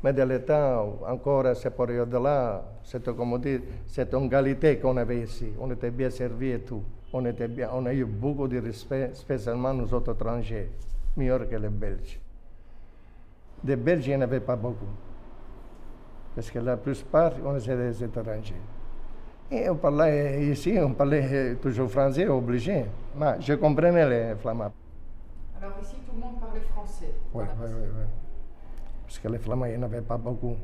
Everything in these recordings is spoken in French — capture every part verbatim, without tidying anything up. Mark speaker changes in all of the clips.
Speaker 1: Mais dans le temps, encore à cette période-là, c'était comme dire, c'était une qualité qu'on avait ici. On était bien servis et tout. On, était bien, on a eu beaucoup de respect, spécialement nous autres étrangers, meilleurs que les Belges. Des Belges, il n'y en avait pas beaucoup. Parce que la plupart, on était des étrangers. Et on parlait ici, on parlait toujours français, obligé. Mais je comprenais les Flamands.
Speaker 2: Alors ici, tout le monde parlait français.
Speaker 1: Oui, oui, oui, oui. Parce que les Flamands, il n'y en avait pas beaucoup.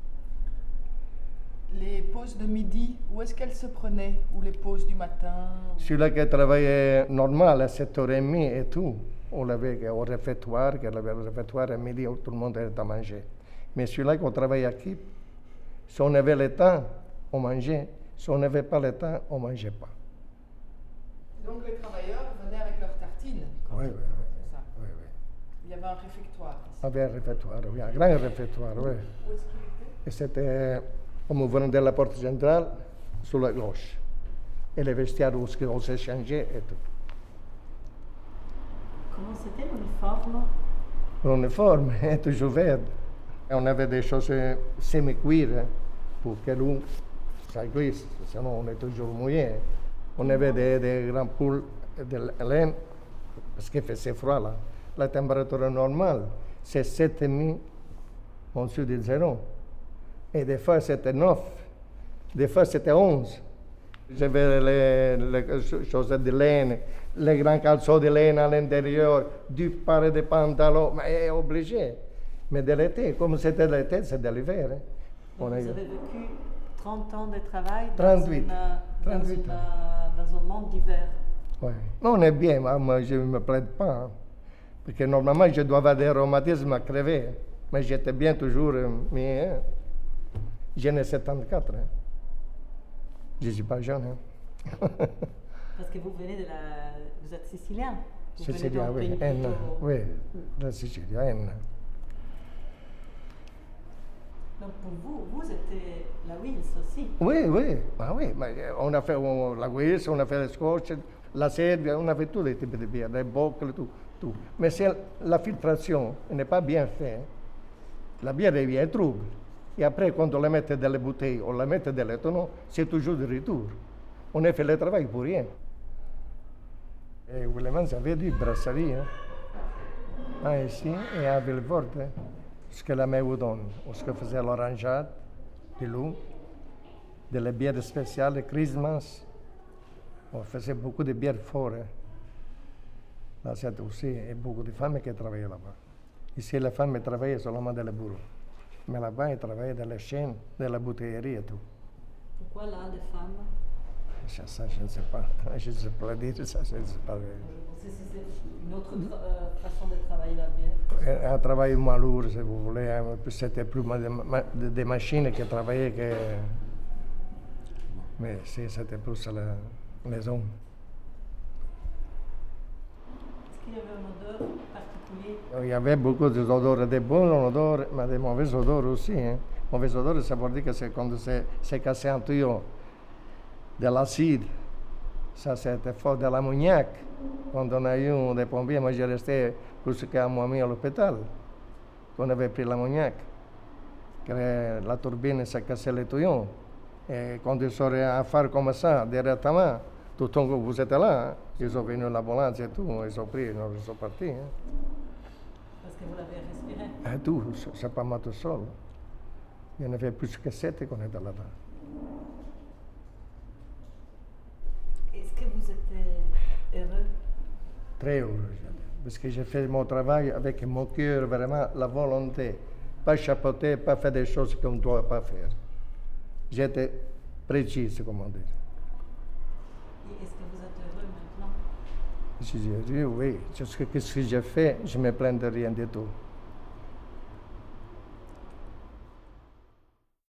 Speaker 2: Les pauses de midi, où est-ce qu'elles se prenaient? Ou les pauses du matin?
Speaker 1: Celui-là qui travaillait normal à sept heures trente et tout, on l'avait au réfectoire, qu'il avait le réfectoire à midi où tout le monde était à manger. Mais celui-là qui travaillait à Kip, si on avait le temps, on mangeait. Si on n'avait pas le temps, on ne mangeait pas.
Speaker 2: Donc les travailleurs venaient avec leurs tartines?
Speaker 1: Oui, oui, oui.
Speaker 2: C'est ça.
Speaker 1: Oui, oui.
Speaker 2: Il y avait un réfectoire ici.
Speaker 1: Il y avait un réfectoire, oui, un grand réfectoire, oui.
Speaker 2: Où est-ce qu'il était?
Speaker 1: Et c'était, comme vous venez de la porte centrale, sur la gauche. Et les vestiaires où on s'échangeait et tout.
Speaker 3: Comment c'était l'uniforme?
Speaker 1: L'uniforme est toujours vert. Et on avait des choses semi-cuir hein, pour que l'eau, ça glisse, sinon on est toujours mouillé. On avait des, des grands poules de laine, parce qu'il faisait froid là. La température normale, c'est sept virgule cinq en dessous de zéro. Et des fois c'était neuf, des fois c'était onze. J'avais les, les choses de laine, les grands caleçons de laine à l'intérieur, du paire de pantalons, mais c'est obligé. Mais de l'été, comme c'était l'été, c'est de l'hiver. Hein.
Speaker 3: Vous avez vécu trente ans de travail
Speaker 1: trente-huit.
Speaker 3: Dans, une,
Speaker 1: trente-huit
Speaker 3: dans, une, dans un monde d'hiver.
Speaker 1: Oui. Mais on est bien, moi je ne me plains pas. Hein. Parce que normalement, je dois avoir des rhumatismes à crever. Mais j'étais bien toujours, mais hein, j'en ai soixante-quatre. Hein. Je ne suis pas jeune. Hein.
Speaker 3: Parce que vous venez de la... Vous êtes sicilien? Vous
Speaker 1: Sicilien, oui.
Speaker 3: Plutôt...
Speaker 1: Enna, oui, la Sicilie, Enna.
Speaker 3: Donc pour vous, vous étiez la Wills aussi?
Speaker 1: Oui, oui. Ah, oui. On a fait on, la Wills, on a fait le Scotch, la Serbie, on a fait tous les types de bières, les bocles, tout. tout. Mais si la filtration n'est pas bien faite, la bière devient trouble. Et après, quand on la met dans les bouteilles, on la met dans les tonneaux, c'est toujours de retour. On a fait le travail pour rien. Et Willemans avait dit brasserie, hein. Ah, ici, et à Villefort, hein. Ce que la Méoudon, ce que faisait l'orangeade, de l'eau, de la bière spéciale, de Christmas. On faisait beaucoup de bières fortes. Hein. Là, c'était aussi et beaucoup de femmes qui travaillaient là-bas. Ici, les femmes travaillaient seulement dans le bureau. Mais là-bas, elles travaillaient dans les chaînes, dans la bouteillerie et tout.
Speaker 3: Pourquoi là, des femmes?
Speaker 1: Ça, je ne sais pas. Je ne sais pas dire ça, je ne sais pas.
Speaker 3: C'est une autre euh, façon de travailler la bière?
Speaker 1: Un travail moins lourd, si vous voulez. C'était plus des machines qui travaillaient que... Mais si, c'était plus la, les hommes.
Speaker 3: Est-ce qu'il y avait une odeur particulière?
Speaker 1: Il y avait beaucoup d'odeurs, de bonnes odeurs, mais de mauvaises odeurs aussi. Hein. Mauvaises odeurs, ça veut dire que c'est quand c'est cassé un tuyau de l'acide. Ça, c'était fort de l'ammoniac. Quand on a eu des pompiers, moi j'ai resté plus qu'un mois et demi à l'hôpital. On avait pris l'ammoniac. La turbine s'est cassée le tuyau. Et quand ils sont à faire comme ça, directement, tout le temps que vous êtes là, hein, ils sont venus à l'ambulance et tout, ils ont pris, ils sont partis. Hein.
Speaker 3: Parce que vous l'avez respiré?
Speaker 1: Ah, tout, c'est pas moi tout seul. Il y en avait plus que sept qu'on était là-bas.
Speaker 3: Est-ce que vous étiez heureux?
Speaker 1: Très heureux, parce que j'ai fait mon travail avec mon cœur, vraiment la volonté. Pas chapeauter, pas faire des choses qu'on ne doit pas faire. J'étais précis, comme on dit.
Speaker 3: Et est-ce que vous êtes heureux maintenant?
Speaker 1: Je dis oui, oui. Qu'est-ce que j'ai fait, je ne me plains de rien du tout.